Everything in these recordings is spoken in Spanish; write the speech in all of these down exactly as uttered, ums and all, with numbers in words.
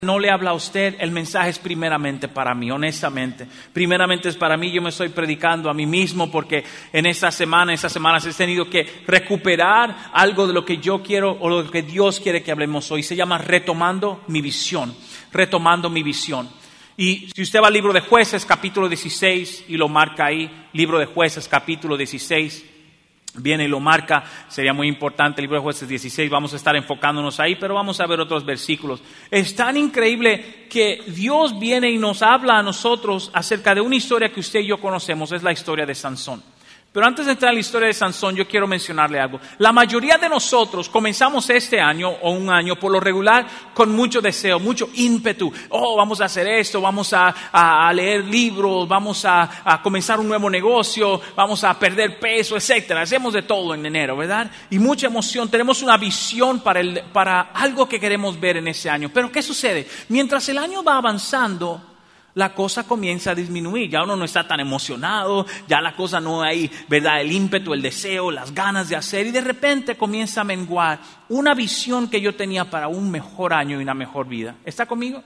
no le habla a usted, el mensaje es primeramente para mí, honestamente. Primeramente es para mí, yo me estoy predicando a mí mismo porque en esta semana, en estas semanas he tenido que recuperar algo de lo que yo quiero o lo que Dios quiere que hablemos hoy. Se llama retomando mi visión, retomando mi visión. Y si usted va al libro de Jueces, capítulo dieciséis, y lo marca ahí, libro de Jueces, capítulo dieciséis, viene y lo marca, sería muy importante, el libro de Jueces dieciséis, vamos a estar enfocándonos ahí, pero vamos a ver otros versículos. Es tan increíble que Dios viene y nos habla a nosotros acerca de una historia que usted y yo conocemos, es la historia de Sansón. Pero antes de entrar en la historia de Sansón, yo quiero mencionarle algo. La mayoría de nosotros comenzamos este año o un año por lo regular con mucho deseo, mucho ímpetu. Oh, vamos a hacer esto, vamos a, a, a leer libros, vamos a, a comenzar un nuevo negocio, vamos a perder peso, etcétera. Hacemos de todo en enero, ¿verdad? Y mucha emoción, tenemos una visión para, el, para algo que queremos ver en ese año. Pero ¿qué sucede? Mientras el año va avanzando, la cosa comienza a disminuir, ya uno no está tan emocionado, ya la cosa no hay, ¿verdad? El ímpetu, el deseo, las ganas de hacer, y de repente comienza a menguar una visión que yo tenía para un mejor año y una mejor vida. ¿Está conmigo?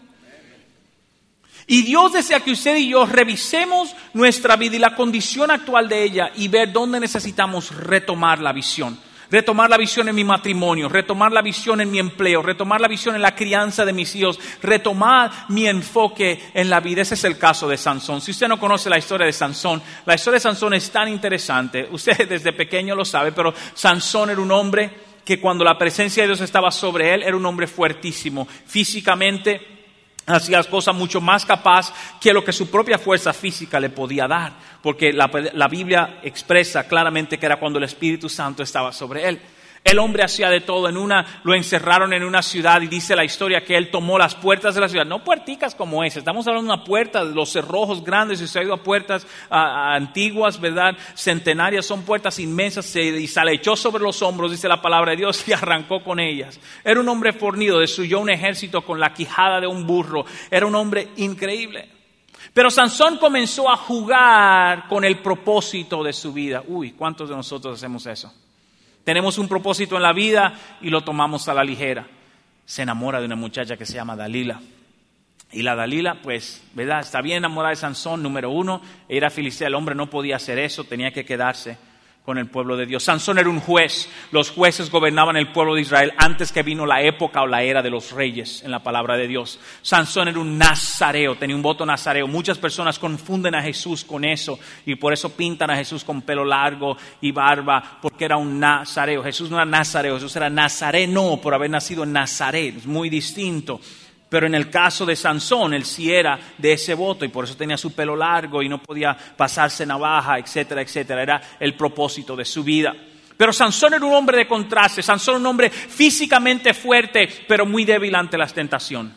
Y Dios desea que usted y yo revisemos nuestra vida y la condición actual de ella y ver dónde necesitamos retomar la visión. Retomar la visión en mi matrimonio, retomar la visión en mi empleo, retomar la visión en la crianza de mis hijos, retomar mi enfoque en la vida. Ese es el caso de Sansón. Si usted no conoce la historia de Sansón, la historia de Sansón es tan interesante. Usted desde pequeño lo sabe, pero Sansón era un hombre que cuando la presencia de Dios estaba sobre él, era un hombre fuertísimo, físicamente. Hacía las cosas mucho más capaz que lo que su propia fuerza física le podía dar. Porque la, la Biblia expresa claramente que era cuando el Espíritu Santo estaba sobre él. El hombre hacía de todo. En una, lo encerraron en una ciudad y dice la historia que él tomó las puertas de la ciudad. No puerticas como esa. Estamos hablando de una puerta, de los cerrojos grandes. Si se ha ido a puertas a, a antiguas, ¿verdad? Centenarias, son puertas inmensas. Se, y se le echó sobre los hombros, dice la palabra de Dios, y arrancó con ellas. Era un hombre fornido, destruyó un ejército con la quijada de un burro. Era un hombre increíble. Pero Sansón comenzó a jugar con el propósito de su vida. Uy, ¿cuántos de nosotros hacemos eso? Tenemos un propósito en la vida y lo tomamos a la ligera. Se enamora de una muchacha que se llama Dalila. Y la Dalila, pues, ¿verdad? Está bien enamorada de Sansón, número uno. Era filistea, el hombre no podía hacer eso, tenía que quedarse con el pueblo de Dios. Sansón era un juez. Los jueces gobernaban el pueblo de Israel antes que vino la época o la era de los reyes en la palabra de Dios. Sansón era un nazareo, tenía un voto nazareo. Muchas personas confunden a Jesús con eso y por eso pintan a Jesús con pelo largo y barba, porque era un nazareo. Jesús no era nazareo, Jesús era nazareno por haber nacido en Nazaret. Es muy distinto. Pero en el caso de Sansón, él sí era de ese voto y por eso tenía su pelo largo y no podía pasarse navaja, etcétera, etcétera. Era el propósito de su vida. Pero Sansón era un hombre de contraste. Sansón era un hombre físicamente fuerte, pero muy débil ante la tentación.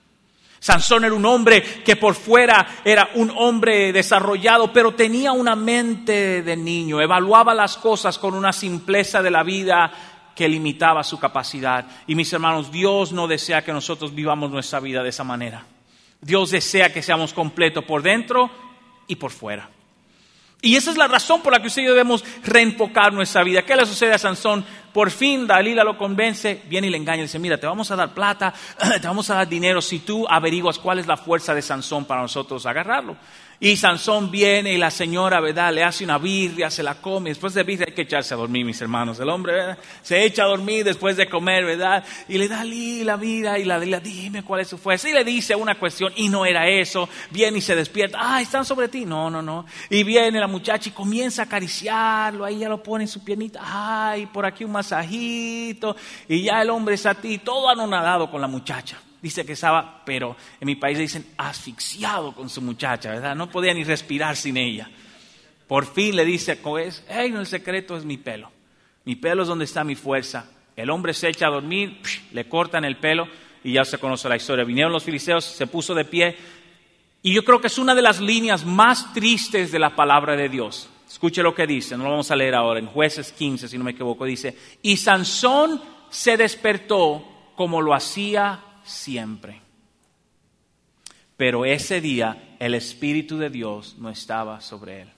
Sansón era un hombre que por fuera era un hombre desarrollado, pero tenía una mente de niño. Evaluaba las cosas con una simpleza de la vida que limitaba su capacidad. Y mis hermanos, Dios no desea que nosotros vivamos nuestra vida de esa manera. Dios desea que seamos completos por dentro y por fuera. Y esa es la razón por la que usted y yo debemos reenfocar nuestra vida. ¿Qué le sucede a Sansón? Por fin Dalila lo convence, viene y le engaña y dice, mira, te vamos a dar plata, te vamos a dar dinero si tú averiguas cuál es la fuerza de Sansón para nosotros agarrarlo. Y Sansón viene y la señora, ¿verdad?, le hace una birria, se la come. Después de birria hay que echarse a dormir, mis hermanos. El hombre, ¿verdad?, se echa a dormir después de comer, ¿verdad? Y le da la vida y la Dalila, dime cuál es su fuerza. Y le dice una cuestión y no era eso. Viene y se despierta. Ah, están sobre ti. No, no, no. Y viene la muchacha y comienza a acariciarlo. Ahí ya lo pone en su piernita. Ay, por aquí un masajito. Y ya el hombre está a ti, todo anonadado con la muchacha. Dice que estaba, pero en mi país le dicen asfixiado con su muchacha, ¿verdad? No podía ni respirar sin ella. Por fin le dice, hey, no, el secreto es mi pelo. Mi pelo es donde está mi fuerza. El hombre se echa a dormir, le cortan el pelo y ya se conoce la historia. Vinieron los filisteos, se puso de pie. Y yo creo que es una de las líneas más tristes de la palabra de Dios. Escuche lo que dice, no lo vamos a leer ahora, en Jueces quince, si no me equivoco, dice, y Sansón se despertó como lo hacía siempre. Pero ese día el Espíritu de Dios no estaba sobre él.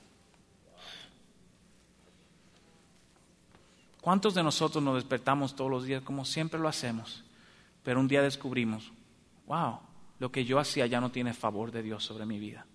¿Cuántos de nosotros nos despertamos todos los días como siempre lo hacemos? Pero un día descubrimos, wow, lo que yo hacía ya no tiene favor de Dios sobre mi vida.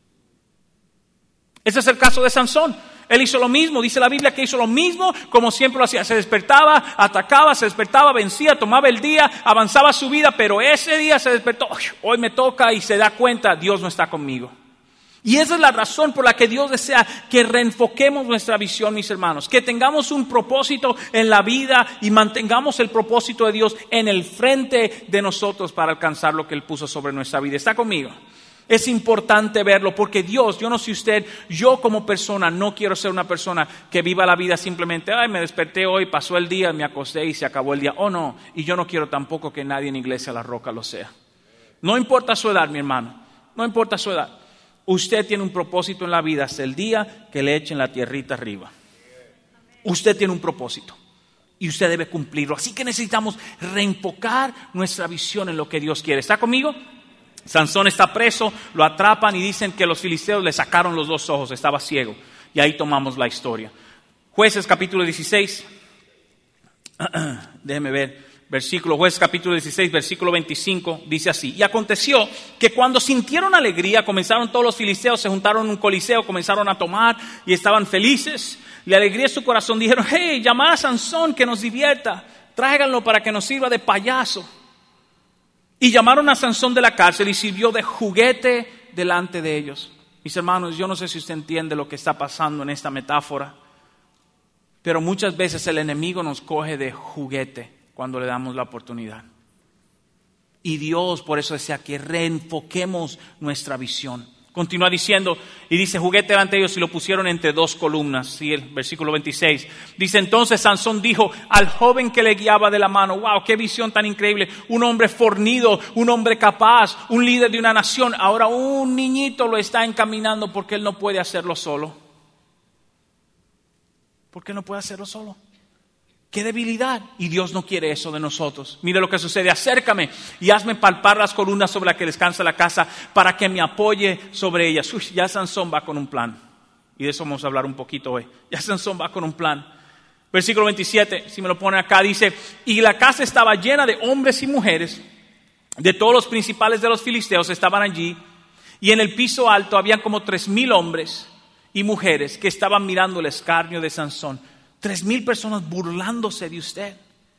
Ese es el caso de Sansón. Él hizo lo mismo, dice la Biblia que hizo lo mismo como siempre lo hacía. Se despertaba, atacaba, se despertaba, vencía, tomaba el día, avanzaba su vida, pero ese día se despertó, hoy me toca, y se da cuenta, Dios no está conmigo. Y esa es la razón por la que Dios desea que reenfoquemos nuestra visión, mis hermanos, que tengamos un propósito en la vida y mantengamos el propósito de Dios en el frente de nosotros para alcanzar lo que Él puso sobre nuestra vida. ¿Está conmigo? Es importante verlo porque Dios, yo no sé usted, yo como persona no quiero ser una persona que viva la vida simplemente, ay, me desperté hoy, pasó el día, me acosté y se acabó el día. Oh no, y yo no quiero tampoco que nadie en Iglesia La Roca lo sea. No importa su edad, mi hermano, no importa su edad. Usted tiene un propósito en la vida hasta el día que le echen la tierrita arriba. Usted tiene un propósito y usted debe cumplirlo. Así que necesitamos reenfocar nuestra visión en lo que Dios quiere. ¿Está conmigo? Sansón está preso, lo atrapan y dicen que los filisteos le sacaron los dos ojos, estaba ciego. Y ahí tomamos la historia. Jueces capítulo dieciséis, déjeme ver, versículo, Jueces capítulo dieciséis, versículo veinticinco, dice así: y aconteció que cuando sintieron alegría, comenzaron todos los filisteos, se juntaron en un coliseo, comenzaron a tomar y estaban felices. Le alegría su corazón, dijeron, hey, llamad a Sansón que nos divierta, tráiganlo para que nos sirva de payaso. Y llamaron a Sansón de la cárcel y sirvió de juguete delante de ellos. Mis hermanos, yo no sé si usted entiende lo que está pasando en esta metáfora, pero muchas veces el enemigo nos coge de juguete cuando le damos la oportunidad. Y Dios por eso desea que reenfoquemos nuestra visión. Continúa diciendo, y dice, juguete delante de ellos y lo pusieron entre dos columnas. Sí, el versículo veintiséis. Dice, entonces Sansón dijo al joven que le guiaba de la mano, wow, qué visión tan increíble. Un hombre fornido, un hombre capaz, un líder de una nación. Ahora un niñito lo está encaminando porque él no puede hacerlo solo. ¿Por qué no puede hacerlo solo? ¡Qué debilidad! Y Dios no quiere eso de nosotros. Mire lo que sucede. Acércame y hazme palpar las columnas sobre las que descansa la casa para que me apoye sobre ellas. Uy, ya Sansón va con un plan. Y de eso vamos a hablar un poquito hoy. Ya Sansón va con un plan. Versículo veintisiete, si me lo ponen acá, dice, y la casa estaba llena de hombres y mujeres, de todos los principales de los filisteos estaban allí. Y en el piso alto habían como tres mil hombres y mujeres que estaban mirando el escarnio de Sansón. Tres mil personas burlándose de usted.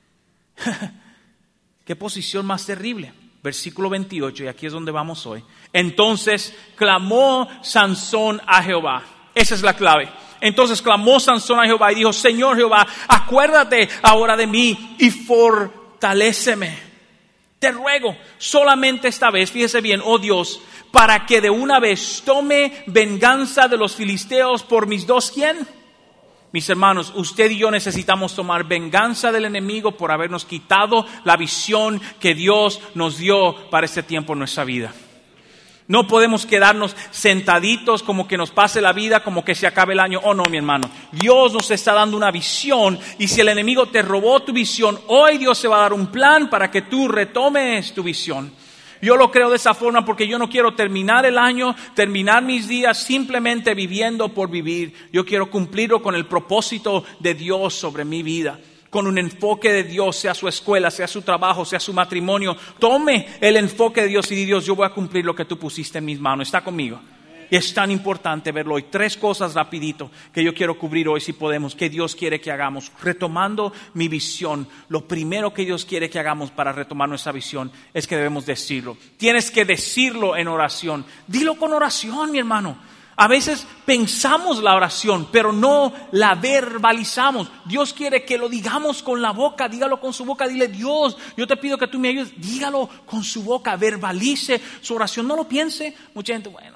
Qué posición más terrible. Versículo veintiocho, y aquí es donde vamos hoy. Entonces clamó Sansón a Jehová. Esa es la clave. Entonces clamó Sansón a Jehová y dijo, Señor Jehová, acuérdate ahora de mí y fortaléceme. Te ruego, solamente esta vez, fíjese bien, oh Dios, para que de una vez tome venganza de los filisteos por mis dos, ¿quién? Mis hermanos, usted y yo necesitamos tomar venganza del enemigo por habernos quitado la visión que Dios nos dio para este tiempo en nuestra vida. No podemos quedarnos sentaditos como que nos pase la vida, como que se acabe el año. Oh no, mi hermano, Dios nos está dando una visión y si el enemigo te robó tu visión, hoy Dios se va a dar un plan para que tú retomes tu visión. Yo lo creo de esa forma porque yo no quiero terminar el año, terminar mis días simplemente viviendo por vivir. Yo quiero cumplirlo con el propósito de Dios sobre mi vida. Con un enfoque de Dios, sea su escuela, sea su trabajo, sea su matrimonio. Tome el enfoque de Dios y di, Dios, yo voy a cumplir lo que tú pusiste en mis manos. ¿Está conmigo? Y es tan importante verlo hoy. Tres cosas rapidito que yo quiero cubrir hoy si podemos, que Dios quiere que hagamos. Retomando mi visión, lo primero que Dios quiere que hagamos para retomar nuestra visión es que debemos decirlo. Tienes que decirlo en oración. Dilo con oración, mi hermano. A veces pensamos la oración, pero no la verbalizamos. Dios quiere que lo digamos con la boca, dígalo con su boca, dile, Dios, yo te pido que tú me ayudes. Dígalo con su boca, verbalice su oración, no lo piense. Mucha gente, bueno...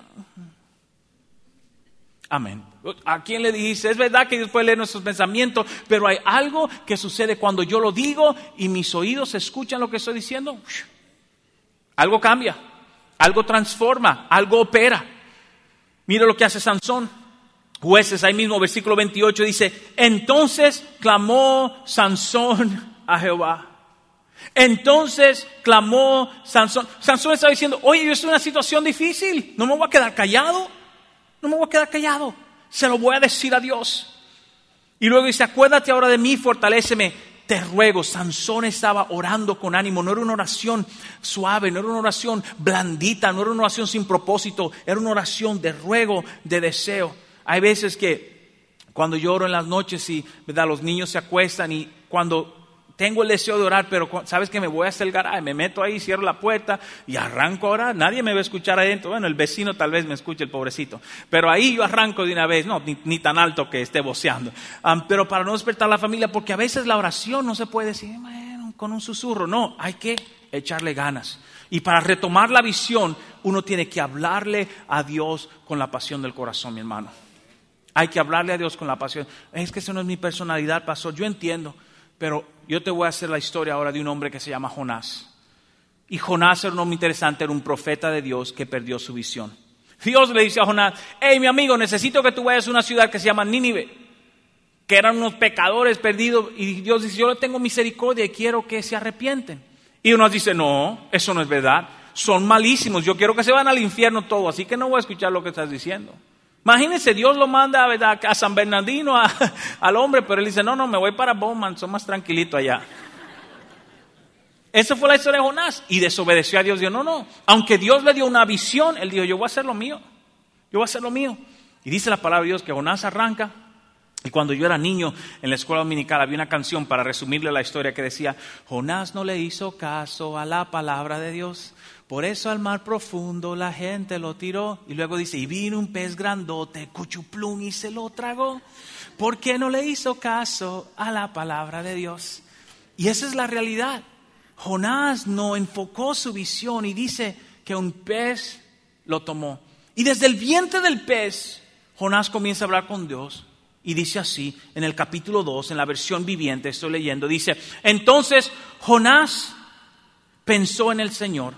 Amén. ¿A quién le dijiste? Es verdad que Dios puede leer nuestros pensamientos, pero hay algo que sucede cuando yo lo digo y mis oídos escuchan lo que estoy diciendo. Algo cambia, algo transforma, algo opera. Mira lo que hace Sansón. Jueces, ahí mismo, versículo veintiocho dice, entonces clamó Sansón a Jehová. Entonces clamó Sansón. Sansón está diciendo, oye, yo estoy en una situación difícil, no me voy a quedar callado. No me voy a quedar callado, se lo voy a decir a Dios. Y luego dice, acuérdate ahora de mí, fortaléceme. te ruego. Sansón estaba orando con ánimo. No era una oración suave, no era una oración blandita, no era una oración sin propósito. Era una oración de ruego, de deseo. Hay veces que cuando yo oro en las noches y, ¿verdad?, los niños se acuestan y cuando tengo el deseo de orar, pero sabes que me voy hasta el garaje, me meto ahí, cierro la puerta y arranco a orar. Nadie me va a escuchar adentro. Bueno, el vecino tal vez me escuche, el pobrecito. Pero ahí yo arranco de una vez, no, ni, ni tan alto que esté voceando. Um, pero para no despertar a la familia, porque a veces la oración no se puede decir, bueno, con un susurro. No, hay que echarle ganas. Y para retomar la visión, uno tiene que hablarle a Dios con la pasión del corazón, mi hermano. Hay que hablarle a Dios con la pasión. Es que eso no es mi personalidad, pastor. Yo entiendo. Pero yo te voy a hacer la historia ahora de un hombre que se llama Jonás. Y Jonás era un hombre interesante, era un profeta de Dios que perdió su visión. Dios le dice a Jonás, hey, mi amigo, necesito que tú vayas a una ciudad que se llama Nínive, que eran unos pecadores perdidos. Y Dios dice, yo le tengo misericordia y quiero que se arrepienten. Y Jonás dice, no, eso no es verdad. Son malísimos, yo quiero que se van al infierno todos, así que no voy a escuchar lo que estás diciendo. Imagínense, Dios lo manda, ¿verdad?, a San Bernardino, a, al hombre, pero él dice, no, no, me voy para Bowman, son más tranquilito allá. Esa fue la historia de Jonás. Y desobedeció a Dios. Dijo, no, no. Aunque Dios le dio una visión, él dijo, yo voy a hacer lo mío. Yo voy a hacer lo mío. Y dice la palabra de Dios que Jonás arranca. Y cuando yo era niño en la escuela dominical había una canción para resumirle la historia que decía, Jonás no le hizo caso a la palabra de Dios. Por eso al mar profundo la gente lo tiró. Y luego dice, y vino un pez grandote, cuchuplum, y se lo tragó. ¿Por qué no le hizo caso a la palabra de Dios? Y esa es la realidad. Jonás no enfocó su visión y dice que un pez lo tomó. Y desde el vientre del pez, Jonás comienza a hablar con Dios. Y dice así, en el capítulo dos, en la versión viviente, estoy leyendo, dice, entonces Jonás pensó en el Señor.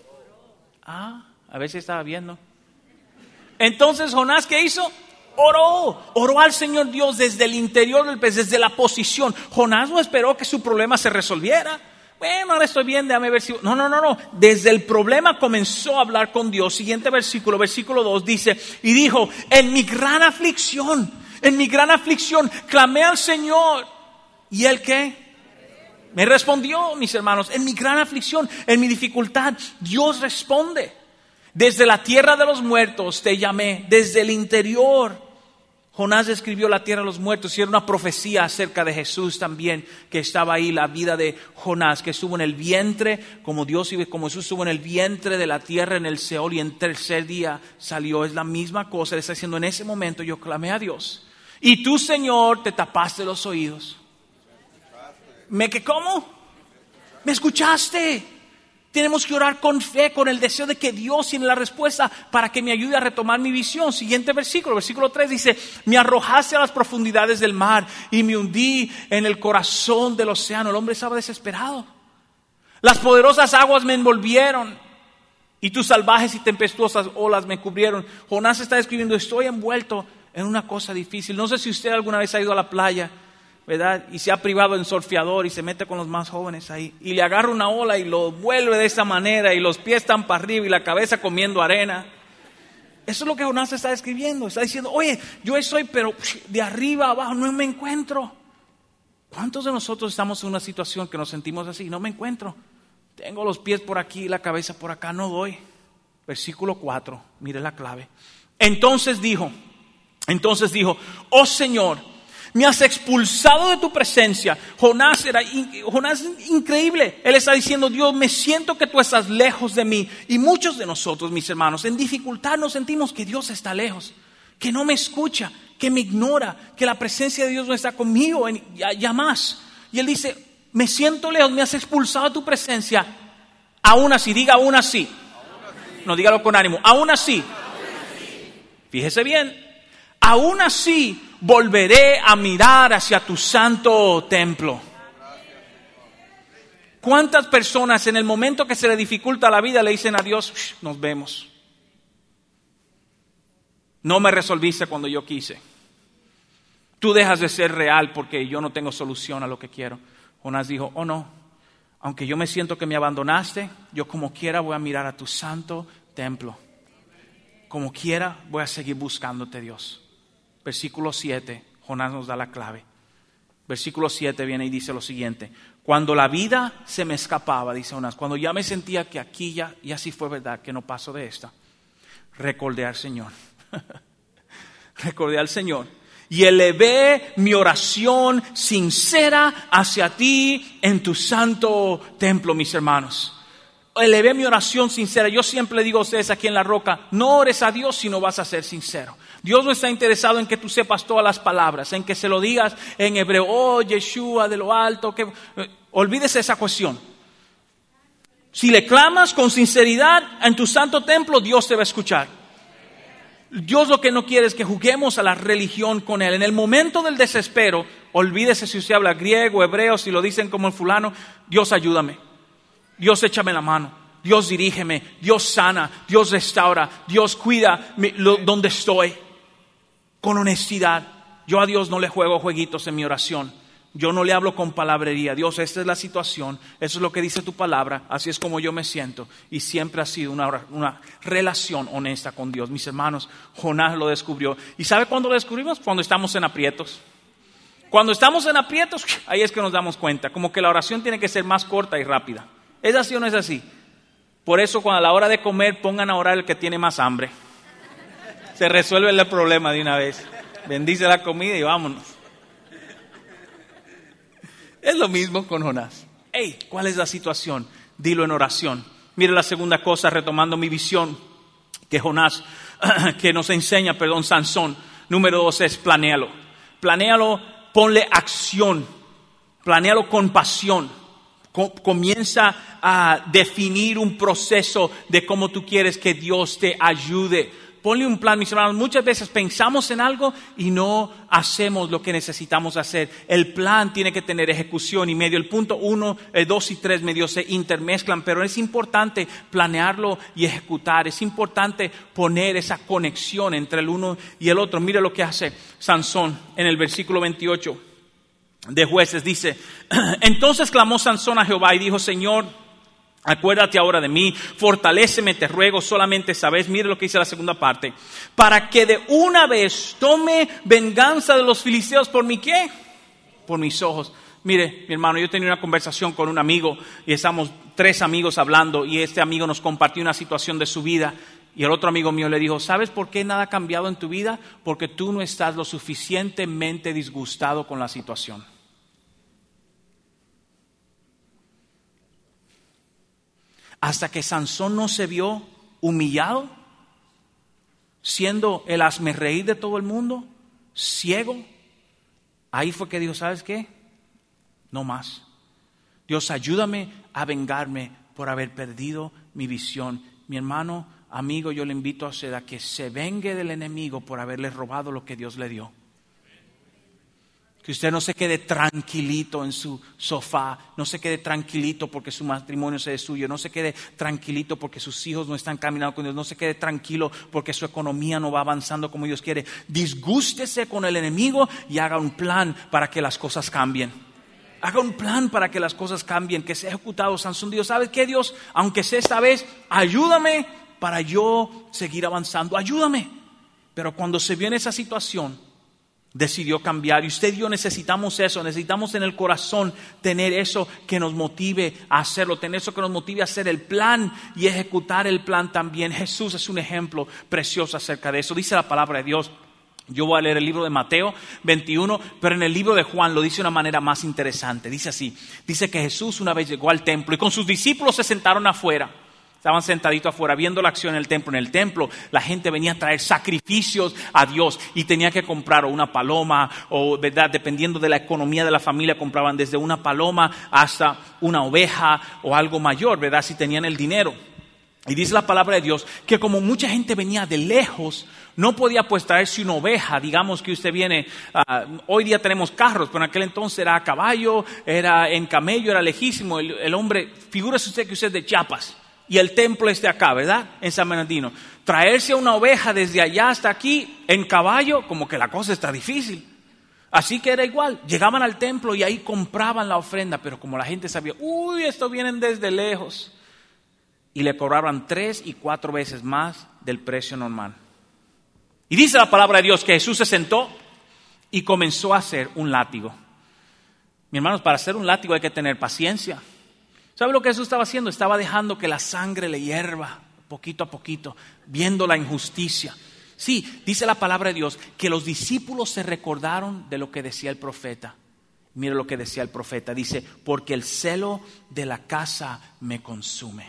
Ah, a ver si estaba viendo. Entonces Jonás, ¿qué hizo? Oró, oró al Señor Dios desde el interior del pez, desde la posición. Jonás no esperó que su problema se resolviera. Bueno, ahora estoy bien, déjame ver si... No, no, no, no. Desde el problema comenzó a hablar con Dios. Siguiente versículo, versículo dos, dice, y dijo, en mi gran aflicción, en mi gran aflicción, clamé al Señor. ¿Y Él qué? Me respondió, mis hermanos, en mi gran aflicción, en mi dificultad, Dios responde. Desde la tierra de los muertos te llamé, desde el interior. Jonás describió la tierra de los muertos y era una profecía acerca de Jesús también, que estaba ahí, la vida de Jonás, que estuvo en el vientre, como Dios y como Jesús estuvo en el vientre de la tierra, en el Seol, y en tercer día salió. Es la misma cosa, le está diciendo, en ese momento yo clamé a Dios. Y tú, Señor, te tapaste los oídos. ¿Me que cómo? ¿Me escuchaste? Tenemos que orar con fe, con el deseo de que Dios tiene la respuesta para que me ayude a retomar mi visión. Siguiente versículo, versículo tres dice, me arrojaste a las profundidades del mar y me hundí en el corazón del océano. El hombre estaba desesperado. Las poderosas aguas me envolvieron y tus salvajes y tempestuosas olas me cubrieron. Jonás está describiendo, estoy envuelto en una cosa difícil. No sé si usted alguna vez ha ido a la playa, ¿verdad? Y se ha privado en surfeador y se mete con los más jóvenes ahí y le agarra una ola y lo vuelve de esa manera y los pies están para arriba y la cabeza comiendo arena. Eso es lo que Jonás está describiendo. Está diciendo, oye, yo estoy pero de arriba abajo, no me encuentro. ¿Cuántos de nosotros estamos en una situación que nos sentimos así? No me encuentro. Tengo los pies por aquí y la cabeza por acá, no doy. Versículo cuatro, mire la clave. Entonces dijo, entonces dijo, oh Señor, me has expulsado de tu presencia. Jonás era Jonás increíble. Él está diciendo, Dios, me siento que tú estás lejos de mí. Y muchos de nosotros, mis hermanos, en dificultad nos sentimos que Dios está lejos, que no me escucha, que me ignora, que la presencia de Dios no está conmigo, en, ya, ya más. Y Él dice, me siento lejos, me has expulsado de tu presencia. Aún así, diga aún así. No, dígalo con ánimo. Aún así. Fíjese bien. Aún así volveré a mirar hacia tu santo templo. ¿Cuántas personas en el momento que se le dificulta la vida le dicen a Dios, nos vemos? No me resolviste cuando yo quise. Tú dejas de ser real porque yo no tengo solución a lo que quiero. Jonás dijo, oh no, aunque yo me siento que me abandonaste, yo como quiera voy a mirar a tu santo templo. Como quiera voy a seguir buscándote, Dios. Versículo siete, Jonás nos da la clave. Versículo siete viene y dice lo siguiente: cuando la vida se me escapaba, dice Jonás, cuando ya me sentía que aquí ya, ya sí fue verdad, que no paso de esta, recordé al Señor. Recordé al Señor y elevé mi oración sincera hacia ti en tu santo templo, mis hermanos. Elevé mi oración sincera. Yo siempre le digo a ustedes aquí en La Roca, no ores a Dios si no vas a ser sincero. Dios no está interesado en que tú sepas todas las palabras, en que se lo digas en hebreo, oh Yeshua de lo alto, que olvídese esa cuestión. Si le clamas con sinceridad en tu santo templo, Dios te va a escuchar. Dios lo que no quiere es que juguemos a la religión con Él. En el momento del desespero, olvídese si usted habla griego, hebreo, si lo dicen como el fulano, Dios ayúdame, Dios échame la mano, Dios dirígeme, Dios sana, Dios restaura, Dios cuida mi, lo, donde estoy. Con honestidad, yo a Dios no le juego jueguitos en mi oración. Yo no le hablo con palabrería. Dios, esta es la situación, eso es lo que dice tu palabra, así es como yo me siento. Y siempre ha sido una, una relación honesta con Dios. Mis hermanos, Jonás lo descubrió. ¿Y sabe cuándo lo descubrimos? Cuando estamos en aprietos. Cuando estamos en aprietos, ahí es que nos damos cuenta. Como que la oración tiene que ser más corta y rápida. ¿Es así o no es así? Por eso cuando a la hora de comer pongan a orar el que tiene más hambre. Se resuelve el problema de una vez. Bendice la comida y vámonos. Es lo mismo con Jonás. Hey, ¿cuál es la situación? Dilo en oración. Mire la segunda cosa, retomando mi visión, que Jonás, que nos enseña, perdón, Sansón. Número dos es planéalo. Planéalo, ponle acción. Planéalo con pasión. Comienza a definir un proceso de cómo tú quieres que Dios te ayude. Ponle un plan, mis hermanos. Muchas veces pensamos en algo y no hacemos lo que necesitamos hacer. El plan tiene que tener ejecución y medio. El punto uno, el dos y tres medio se intermezclan, pero es importante planearlo y ejecutar. Es importante poner esa conexión entre el uno y el otro. Mire lo que hace Sansón en el versículo veintiocho de Jueces. Dice, entonces clamó Sansón a Jehová y dijo, Señor, acuérdate ahora de mí, fortaléceme, te ruego, solamente sabes, mire lo que dice la segunda parte, para que de una vez tome venganza de los filisteos por mi ¿qué? Por mis ojos. Mire, mi hermano, yo tenía una conversación con un amigo y estamos tres amigos hablando y este amigo nos compartió una situación de su vida y el otro amigo mío le dijo, ¿sabes por qué nada ha cambiado en tu vida? Porque tú no estás lo suficientemente disgustado con la situación. Hasta que Sansón no se vio humillado, siendo el hazmerreír de todo el mundo, ciego, ahí fue que dijo, ¿sabes qué? No más. Dios, ayúdame a vengarme por haber perdido mi visión. Mi hermano, amigo, yo le invito a usted a que se vengue del enemigo por haberle robado lo que Dios le dio. Que usted no se quede tranquilito en su sofá, no se quede tranquilito porque su matrimonio se destruye, no se quede tranquilito porque sus hijos no están caminando con Dios, no se quede tranquilo porque su economía no va avanzando como Dios quiere. Disgústese con el enemigo y haga un plan para que las cosas cambien. Haga un plan para que las cosas cambien, que sea ejecutado. Sansón dijo, ¿sabes qué, Dios? Aunque sea esta vez, ayúdame para yo seguir avanzando, ayúdame. Pero cuando se vio en esa situación, decidió cambiar. Y usted y yo necesitamos eso, necesitamos en el corazón tener eso que nos motive a hacerlo, tener eso que nos motive a hacer el plan y ejecutar el plan también. Jesús es un ejemplo precioso acerca de eso. Dice la palabra de Dios. Yo voy a leer el libro de Mateo veintiuno, pero en el libro de Juan lo dice de una manera más interesante. Dice así, dice que Jesús una vez llegó al templo y con sus discípulos se sentaron afuera. Estaban sentaditos afuera viendo la acción en el templo. En el templo la gente venía a traer sacrificios a Dios y tenía que comprar o una paloma o, ¿verdad? Dependiendo de la economía de la familia, compraban desde una paloma hasta una oveja o algo mayor, ¿verdad? Si tenían el dinero. Y dice la palabra de Dios que como mucha gente venía de lejos, no podía pues traerse una oveja. Digamos que usted viene, uh, hoy día tenemos carros, pero en aquel entonces era a caballo, era en camello, era lejísimo. El, el hombre, figúrese usted que usted es de Chiapas. Y el templo es de acá, ¿verdad? En San Bernardino. Traerse una oveja desde allá hasta aquí en caballo, como que la cosa está difícil. Así que era igual. Llegaban al templo y ahí compraban la ofrenda. Pero como la gente sabía, uy, estos vienen desde lejos. Y le cobraban tres y cuatro veces más del precio normal. Y dice la palabra de Dios que Jesús se sentó y comenzó a hacer un látigo. Mi hermanos, para hacer un látigo hay que tener paciencia. ¿Sabe lo que Jesús estaba haciendo? Estaba dejando que la sangre le hierva poquito a poquito, viendo la injusticia. Sí, dice la palabra de Dios que los discípulos se recordaron de lo que decía el profeta. Mire lo que decía el profeta. Dice, porque el celo de la casa me consume.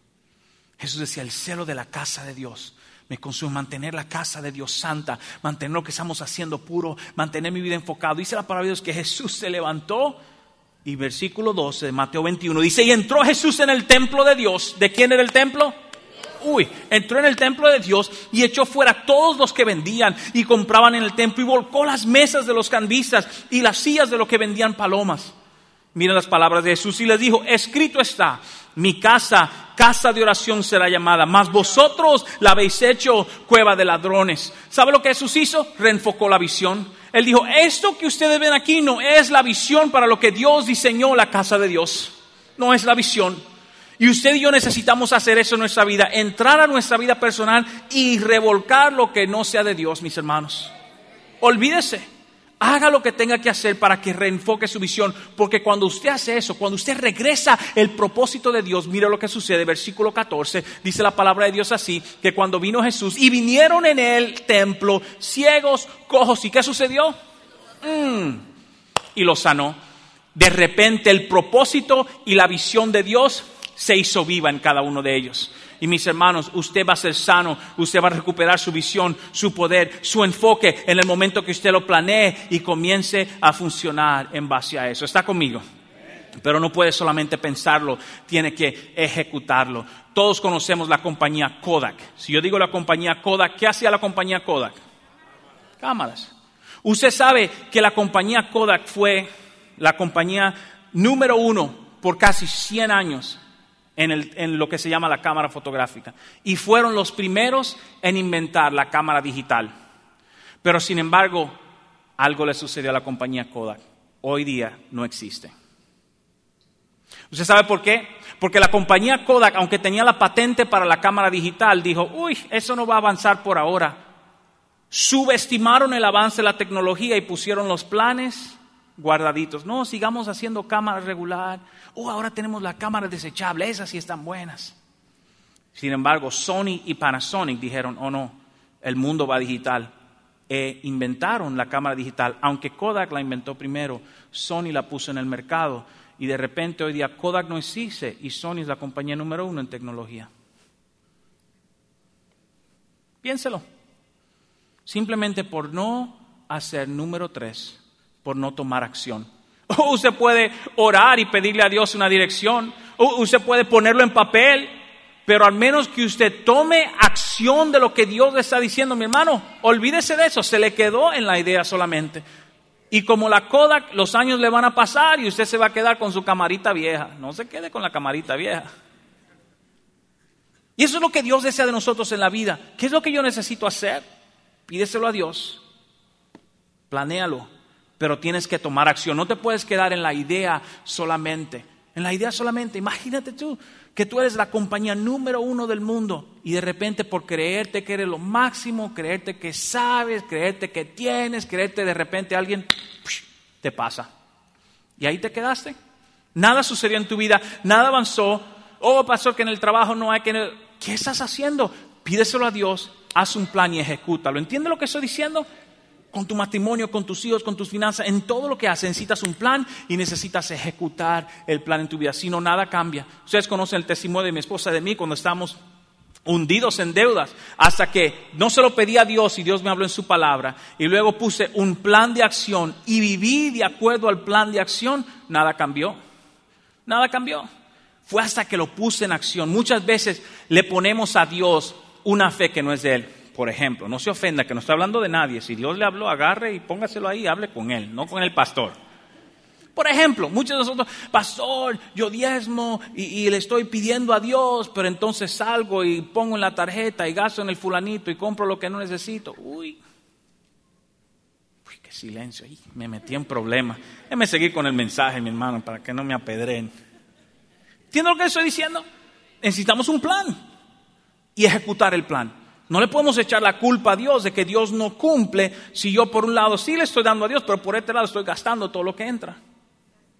Jesús decía, el celo de la casa de Dios me consume. Mantener la casa de Dios santa, mantener lo que estamos haciendo puro, mantener mi vida enfocado. Dice la palabra de Dios que Jesús se levantó. Y versículo doce de Mateo veintiuno dice, y entró Jesús en el templo de Dios. ¿De quién era el templo? Uy, entró en el templo de Dios y echó fuera todos los que vendían y compraban en el templo y volcó las mesas de los cambistas y las sillas de los que vendían palomas. Miren las palabras de Jesús y les dijo, escrito está, mi casa, casa de oración será llamada, mas vosotros la habéis hecho cueva de ladrones. ¿Sabe lo que Jesús hizo? Reenfocó la visión. Él dijo, esto que ustedes ven aquí no es la visión para lo que Dios diseñó la casa de Dios. No es la visión. Y usted y yo necesitamos hacer eso en nuestra vida, entrar a nuestra vida personal y revolcar lo que no sea de Dios, mis hermanos. Olvídese, haga lo que tenga que hacer para que reenfoque su visión, porque cuando usted hace eso, cuando usted regresa el propósito de Dios, mira lo que sucede, versículo catorce, dice la palabra de Dios así, que cuando vino Jesús y vinieron en el templo ciegos, cojos, ¿y qué sucedió? Mm, y los sanó. De repente el propósito y la visión de Dios se hizo viva en cada uno de ellos. Y mis hermanos, usted va a ser sano, usted va a recuperar su visión, su poder, su enfoque en el momento que usted lo planee y comience a funcionar en base a eso. ¿Está conmigo? Pero no puede solamente pensarlo, tiene que ejecutarlo. Todos conocemos la compañía Kodak. Si yo digo la compañía Kodak, ¿qué hacía la compañía Kodak? Cámaras. Usted sabe que la compañía Kodak fue la compañía número uno por casi cien años. En, el, en lo que se llama la cámara fotográfica. Y fueron los primeros en inventar la cámara digital. Pero sin embargo, algo le sucedió a la compañía Kodak. Hoy día no existe. ¿Usted sabe por qué? Porque la compañía Kodak, aunque tenía la patente para la cámara digital, dijo, uy, eso no va a avanzar por ahora. Subestimaron el avance de la tecnología y pusieron los planes guardaditos. No, sigamos haciendo cámaras regular. Oh, ahora tenemos la cámara desechable, esas sí están buenas. Sin embargo, Sony y Panasonic dijeron, oh no, el mundo va digital. E inventaron la cámara digital, aunque Kodak la inventó primero, Sony la puso en el mercado y de repente hoy día Kodak no existe y Sony es la compañía número uno en tecnología. Piénselo. Simplemente por no hacer número tres. Por no tomar acción. O usted puede orar y pedirle a Dios una dirección. O usted puede ponerlo en papel. Pero al menos que usted tome acción de lo que Dios le está diciendo, mi hermano, olvídese de eso. Se le quedó en la idea solamente. Y como la Kodak, los años le van a pasar y usted se va a quedar con su camarita vieja. No se quede con la camarita vieja. Y eso es lo que Dios desea de nosotros en la vida. ¿Qué es lo que yo necesito hacer? Pídeselo a Dios. Planéalo. Pero tienes que tomar acción. No te puedes quedar en la idea solamente. En la idea solamente. Imagínate tú que tú eres la compañía número uno del mundo y de repente por creerte que eres lo máximo, creerte que sabes, creerte que tienes, creerte de repente alguien te pasa. Y ahí te quedaste. Nada sucedió en tu vida, nada avanzó. Oh, pastor, que en el trabajo no hay que... ¿Qué estás haciendo? Pídeselo a Dios, haz un plan y ejecútalo. ¿Entiendes lo que estoy diciendo? Con tu matrimonio, con tus hijos, con tus finanzas, en todo lo que haces necesitas un plan y necesitas ejecutar el plan en tu vida. Si no, nada cambia. Ustedes conocen el testimonio de mi esposa y de mí cuando estábamos hundidos en deudas, hasta que no se lo pedí a Dios y Dios me habló en su palabra y luego puse un plan de acción y viví de acuerdo al plan de acción. Nada cambió. Nada cambió. Fue hasta que lo puse en acción. Muchas veces le ponemos a Dios una fe que no es de Él. Por ejemplo, no se ofenda, que no estoy hablando de nadie. Si Dios le habló, agarre y póngaselo ahí, hable con Él, no con el pastor. Por ejemplo, muchos de nosotros, pastor, yo diezmo y, y le estoy pidiendo a Dios, pero entonces salgo y pongo en la tarjeta y gasto en el fulanito y compro lo que no necesito. Uy, uy, qué silencio, ahí me metí en problemas. Déjame seguir con el mensaje, mi hermano, para que no me apedreen. ¿Entiendes lo que estoy diciendo? Necesitamos un plan y ejecutar el plan. No le podemos echar la culpa a Dios de que Dios no cumple si yo por un lado sí le estoy dando a Dios, pero por este lado estoy gastando todo lo que entra.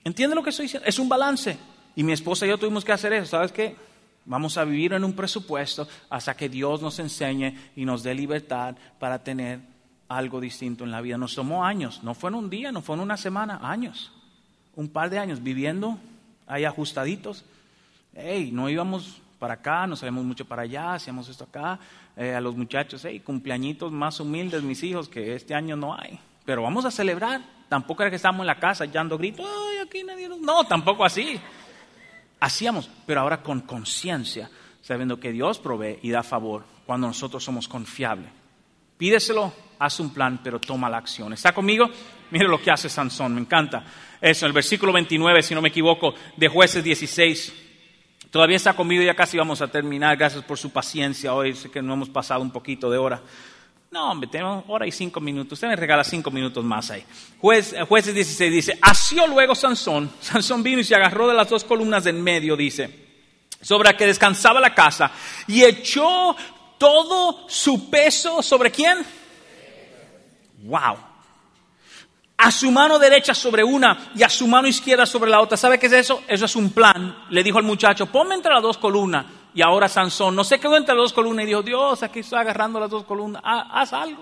¿Entiende lo que estoy diciendo? Es un balance. Y mi esposa y yo tuvimos que hacer eso. ¿Sabes qué? Vamos a vivir en un presupuesto hasta que Dios nos enseñe y nos dé libertad para tener algo distinto en la vida. Nos tomó años. No fue en un día, no fue en una semana, años. Un par de años viviendo ahí ajustaditos. Hey, no íbamos para acá, no salíamos mucho para allá, hacíamos esto acá. Eh, a los muchachos, hey, cumpleañitos más humildes, mis hijos, que este año no hay. Pero vamos a celebrar. Tampoco era que estábamos en la casa echando gritos. Ay, aquí nadie nos... No, tampoco así. Hacíamos, pero ahora con conciencia, sabiendo que Dios provee y da favor cuando nosotros somos confiables. Pídeselo, haz un plan, pero toma la acción. ¿Está conmigo? Mire lo que hace Sansón, me encanta. Eso, en el versículo veintinueve, si no me equivoco, de Jueces dieciséis. Todavía está conmigo, ya casi vamos a terminar. Gracias por su paciencia. Hoy sé que no hemos pasado un poquito de hora. No, hombre, tenemos hora y cinco minutos. Usted me regala cinco minutos más ahí. Juez, Jueces dieciséis dice, asió luego Sansón. Sansón vino y se agarró de las dos columnas de en medio, dice, sobre la que descansaba la casa, y echó todo su peso, ¿sobre quién? Wow. A su mano derecha sobre una y a su mano izquierda sobre la otra. ¿Sabe qué es eso? Eso es un plan. Le dijo al muchacho, ponme entre las dos columnas. Y ahora Sansón no se quedó entre las dos columnas y dijo, Dios, aquí estoy agarrando las dos columnas, ah, haz algo.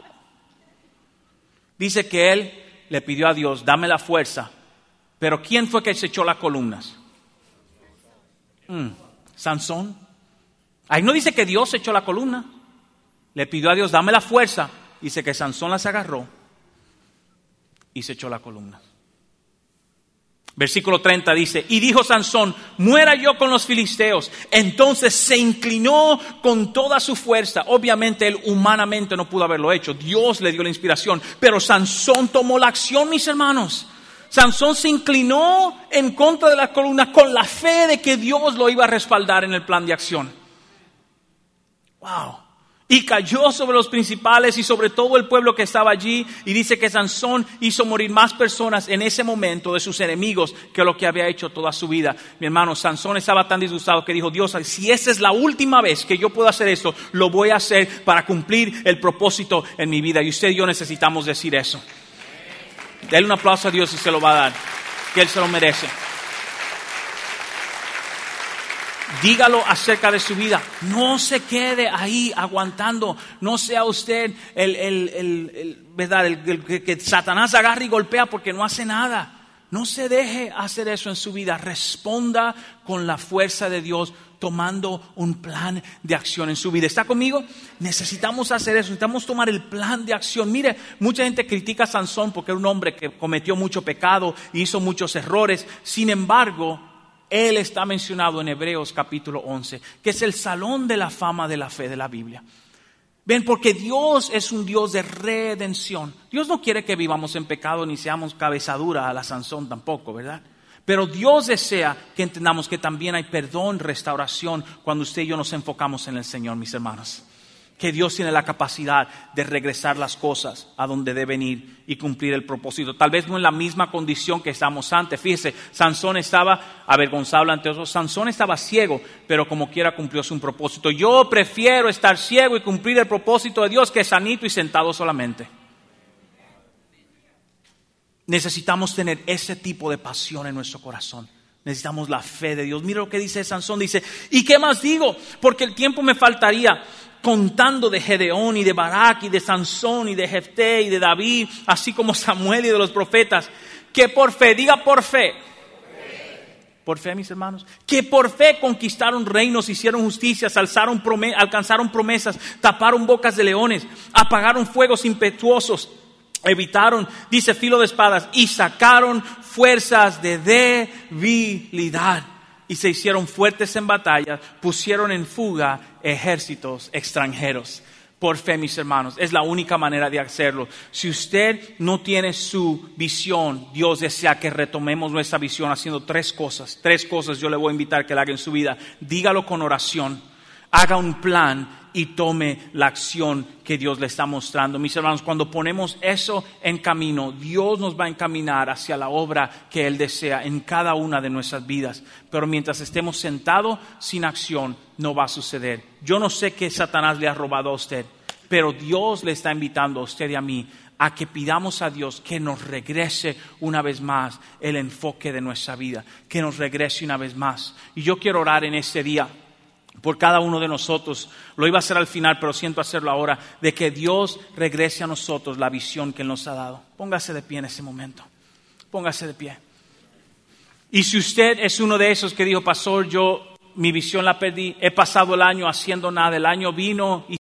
Dice que él le pidió a Dios, dame la fuerza. Pero ¿quién fue que se echó las columnas? Mm, Sansón. Ahí no dice que Dios echó la columna. Le pidió a Dios, dame la fuerza. Dice que Sansón las agarró y se echó la columna. Versículo treinta dice, y dijo Sansón, muera yo con los filisteos. Entonces se inclinó con toda su fuerza. Obviamente él humanamente no pudo haberlo hecho. Dios le dio la inspiración. Pero Sansón tomó la acción, mis hermanos. Sansón se inclinó en contra de la columna con la fe de que Dios lo iba a respaldar en el plan de acción. Wow. Y cayó sobre los principales y sobre todo el pueblo que estaba allí. Y dice que Sansón hizo morir más personas en ese momento de sus enemigos que lo que había hecho toda su vida. Mi hermano, Sansón estaba tan disgustado que dijo, Dios, si esa es la última vez que yo puedo hacer esto, lo voy a hacer para cumplir el propósito en mi vida. Y usted y yo necesitamos decir eso. Dale un aplauso a Dios y se lo va a dar, que Él se lo merece. Dígalo acerca de su vida. No se quede ahí aguantando. No sea usted el, el, el, el, ¿verdad? el, el, el que Satanás agarra y golpea porque no hace nada. No se deje hacer eso en su vida. Responda con la fuerza de Dios, tomando un plan de acción en su vida. ¿Está conmigo? Necesitamos hacer eso. Necesitamos tomar el plan de acción. Mire, mucha gente critica a Sansón porque era un hombre que cometió mucho pecado, hizo muchos errores. Sin embargo, él está mencionado en Hebreos capítulo once, que es el salón de la fama de la fe de la Biblia. Ven, porque Dios es un Dios de redención. Dios no quiere que vivamos en pecado ni seamos cabezadura a la Sansón tampoco, ¿verdad? Pero Dios desea que entendamos que también hay perdón, restauración cuando usted y yo nos enfocamos en el Señor, mis hermanos. Que Dios tiene la capacidad de regresar las cosas a donde deben ir y cumplir el propósito. Tal vez no en la misma condición que estamos antes. Fíjese, Sansón estaba avergonzado ante otros. Sansón estaba ciego, pero como quiera cumplió su propósito. Yo prefiero estar ciego y cumplir el propósito de Dios que sanito y sentado solamente. Necesitamos tener ese tipo de pasión en nuestro corazón. Necesitamos la fe de Dios. Mira lo que dice Sansón. Dice, ¿y qué más digo? Porque el tiempo me faltaría contando de Gedeón y de Barak y de Sansón y de Jefté y de David, así como Samuel y de los profetas, que por fe, diga por fe. Por fe, mis hermanos, que por fe conquistaron reinos, hicieron justicias, alzaron prome- alcanzaron promesas, taparon bocas de leones, apagaron fuegos impetuosos, evitaron, dice, filo de espadas, y sacaron fuerzas de debilidad. Y se hicieron fuertes en batalla, pusieron en fuga ejércitos extranjeros. Por fe, mis hermanos, es la única manera de hacerlo. Si usted no tiene su visión, Dios desea que retomemos nuestra visión haciendo tres cosas. Tres cosas yo le voy a invitar que la haga en su vida. Dígalo con oración, haga un plan y tome la acción que Dios le está mostrando. Mis hermanos, cuando ponemos eso en camino, Dios nos va a encaminar hacia la obra que Él desea en cada una de nuestras vidas. Pero mientras estemos sentados sin acción, no va a suceder. Yo no sé qué Satanás le ha robado a usted, pero Dios le está invitando a usted y a mí a que pidamos a Dios que nos regrese una vez más el enfoque de nuestra vida, que nos regrese una vez más. Y yo quiero orar en este día por cada uno de nosotros. Lo iba a hacer al final, pero siento hacerlo ahora, de que Dios regrese a nosotros la visión que Él nos ha dado. Póngase de pie en ese momento. Póngase de pie. Y si usted es uno de esos que dijo, pastor, yo mi visión la perdí, he pasado el año haciendo nada, el año vino y